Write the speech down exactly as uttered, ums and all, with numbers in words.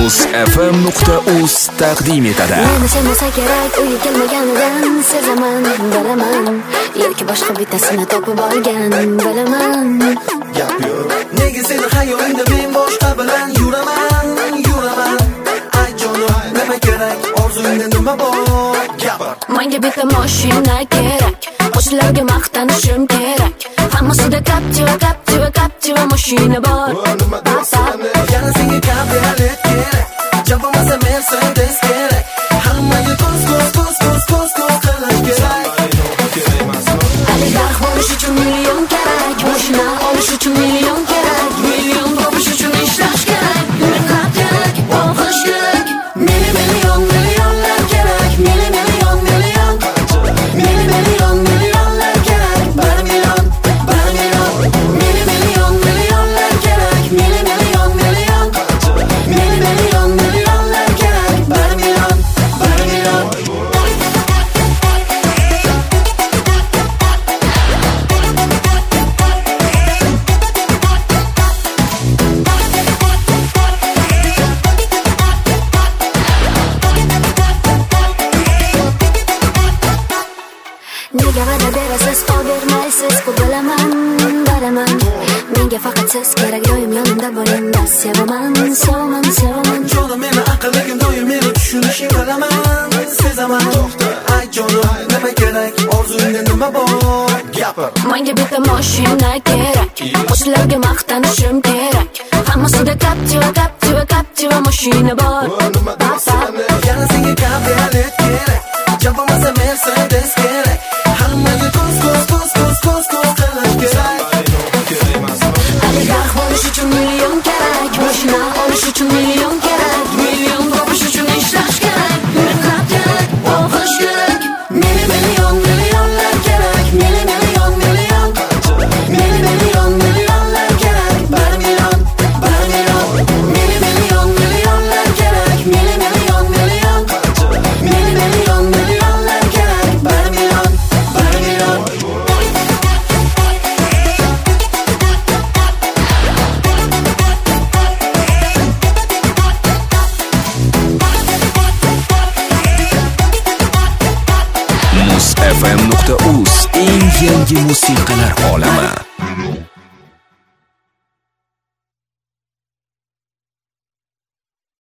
muz f m nuqta uz taqdim etadi. Meni sevmasa kerak, uyi kelmaganidan sezaman, bilaman. Yoki boshqa bittasini topib olgan, bilaman. Gap yo'q. Nega seni xayolingda men boshqa bilan yuraman, yuraman. Ay jonim, nima kerak? Orzungda nima bor? Gapir. Menga bitta mashina kerak, qo'shnilarga maqtanishim kerak. Hammasida Captiva, Captiva, Captiva mashina bor. Yana senga kabriolet kerak, jabomasa Mercedes kerak. Hammaga ko'z ko'z ko'z ko'z ko'z ko'z qilish kerak. Ali darx bo'lish uchun million kerak, mashina olish uchun million kerak, million topish uchun ishlash kerak, mehnat kerak, o'qish kerak. Meni million millionlar kerak, meni million million, meni million millionlar kerak, bir million, bir million. Meni million millionlar kerak, meni million million, meni million millionlar kerak, bir million, bir million. Nega va'da berasiz, qo'l bermaysiz, bu bilaman, bilaman. Menga faqat siz kerak, doim yonimda bo'ling, sevaman, sevaman, sevaman. Jonim, meni aqlligim doim meni tushunishing bilaman, sezaman. Ay jonim, nima kerak? Orzungda nima bor? Gapir. Menga bitta mashina kerak, qo'shnilarga maqtanishim kerak. Hammasida Captiva, Captiva, Captiva mashina bor. Yana senga kabriolet kerak, jabomasa Mercedes kerak. Hammaga ko'z ko'z ko'z ko'z ko'z ko'z qilish kerak. Ali darx bo'lish uchun million kerak, mashina olish uchun million kerak, million topish uchun ishlash kerak, mehnat kerak, o'qish kerak. Meni million millionlar kerak, meni million million, meni million millionlar kerak, bir million, bir million. Meni million millionlar kerak, meni million million, meni million millionlar kerak, bir million, bir million. muz f m nuqta uz eng yangi musiqalar olami.